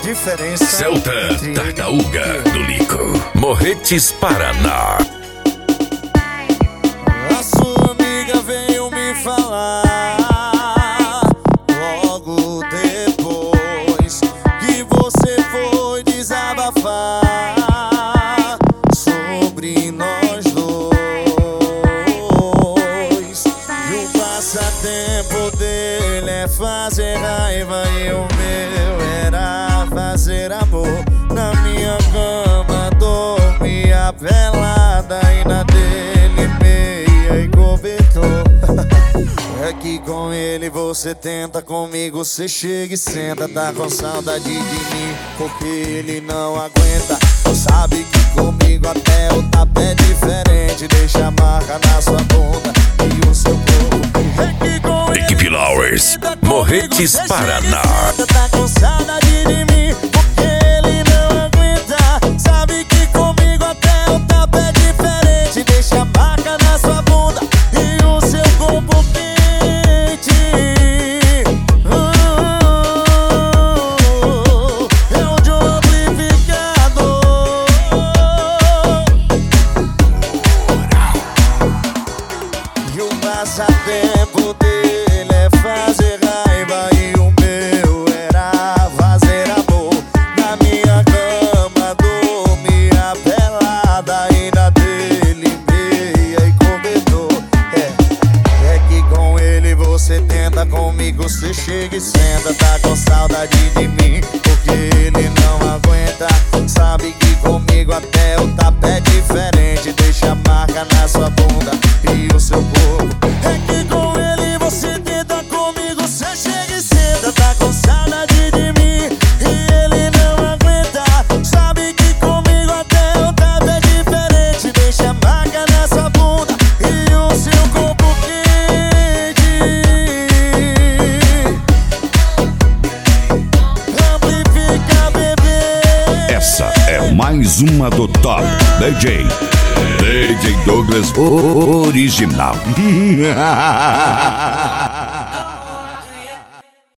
diferença. Celta Tartaruga do Lico, Morretes, Paraná. A sua amiga veio me falar logo depois que você foi desabafar sobre nós dois. E o passatempo dele é fazer raiva e o meu era fazer amor. Na minha cama dormia pelada e na dele meia e cobertor. É que com ele você tenta, comigo você chega e senta. Tá com saudade de mim porque ele não aguenta. Sabe que comigo até o tapa é diferente. Deixa a marca na sua bunda e o seu corpo. É que com Equipe Lowers, Morretes, Paraná. Tá com saudade de mim porque ele não aguenta. Sabe que comigo até o tapa é diferente. Deixa a marca na sua bunda e o seu corpo quente. É o de um amplificador. E o passatempo dele é fazer raiva e o meu era fazer amor. Na minha cama dormia pelada e na dele meia e cobertor. É que com ele você tenta, comigo você chega e senta. Tá com saudade de mim porque ele não aguenta. Sabe que comigo até o tapa é diferente. Deixa a marca na sua bunda e o seu corpo. É que com ele você tenta, comigo você chega e senta. Tá com saudade de mim e ele não aguenta. Sabe que comigo até o tapa é diferente. Deixa a marca na sua bunda e o seu corpo quente. Amplifica, bebê. Essa é mais uma do Top DJ Douglas original.